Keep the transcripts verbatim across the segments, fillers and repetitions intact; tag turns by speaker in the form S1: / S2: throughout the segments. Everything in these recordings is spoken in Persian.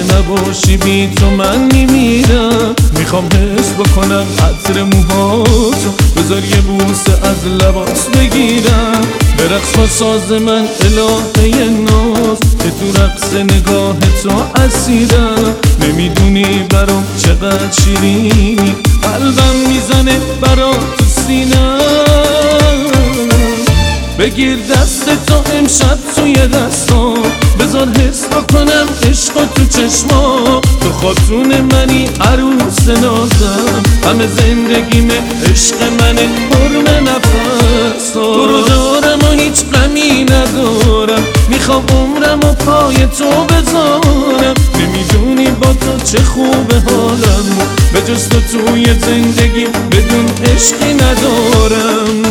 S1: که نباشی بی تو من میمیرم. میخوام حس بکنم عطر موهاتو، بذار یه بوسه از لباس بگیرم. به رقص با ساز من الهه ناز، که تو رقص نگاه تو اسیرم. نمیدونی برام چقدر شیرینی، قلبم میزنه برات تو سینم. بگیر دست تو امشب توی دستام، بذار حس بکنم عشق تو چشما. تو خاتون منی عروس نازم، همه زندگیمه عشق منه حرم نفس. تو رو دارم و هیچ غمی ندارم، میخوام عمرم و پای تو بذارم. نمیدونی با تو چه خوبه حالم، به جز تو توی زندگی بدون عشقی ندارم.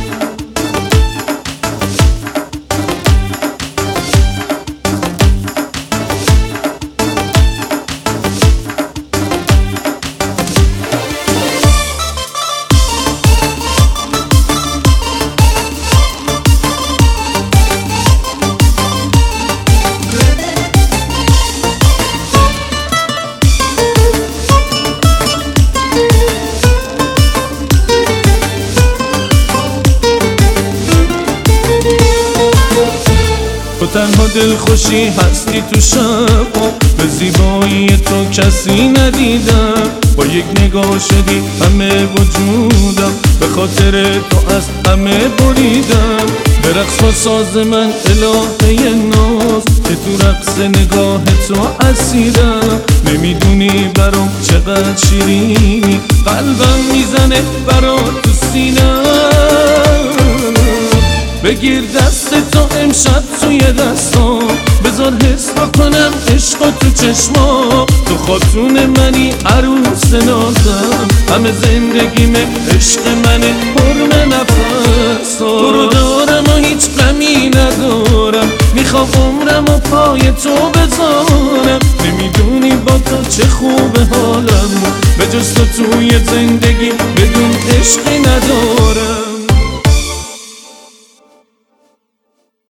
S1: تو تنها دلخوشی هستی تو شبا، به زیبایی تو کسی ندیدم. با یک نگاه شدی همه وجودم، به خاطر تو از همه بریدم. به رقص با ساز من الهه ناز، که تو رقص نگاه تو اسیرم. نمیدونی برام چقدر شیرینی، قلبم میزنه برات تو سینم. بگیر دست تو امشب توی دستام، بذار حس بکنم عشق تو چشما. تو خاتون منی عروس نازم، همه زندگیمه عشق منه حرم نفس. تو رو دارم و هیچ غمی ندارم، میخوام عمرم و پای تو بذارم. نمیدونی با تو چه خوبه حالم، به جز تو توی زندگی بدون عشقی ندارم.